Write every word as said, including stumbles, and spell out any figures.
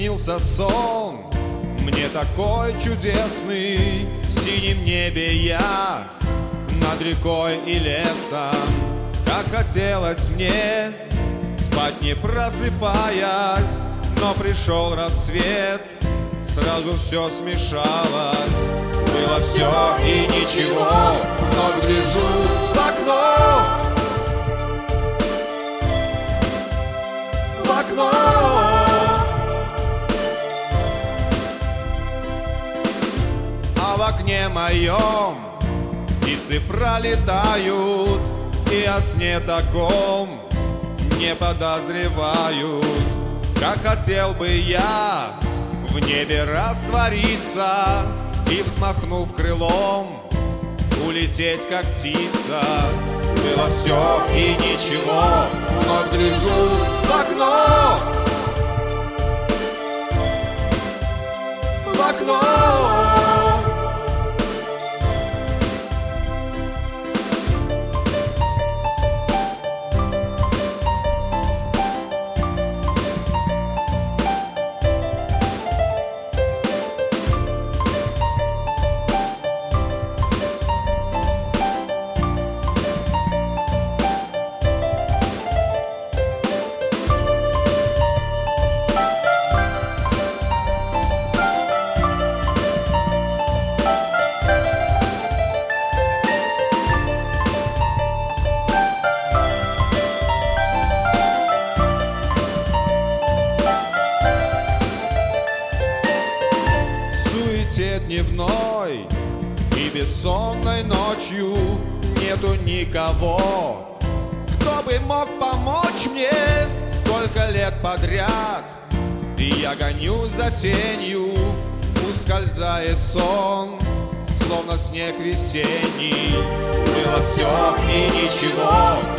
снился сон, мне такой чудесный. В синем небе я, над рекой и лесом. Как хотелось мне спать не просыпаясь, но пришел рассвет, сразу все смешалось. Было все и ничего, но гляжу в окно, в окно. А в окне моем птицы пролетают, и о сне таком не подозревают. Как хотел бы я в небе раствориться и, взмахнув крылом, улететь, как птица. Было все и ничего, но гляжу в окно, в окно. Дневной и бессонной ночью нету никого, кто бы мог помочь мне. Сколько лет подряд и я гоню за тенью, ускользает сон, словно снег весенний. Было все и ничего,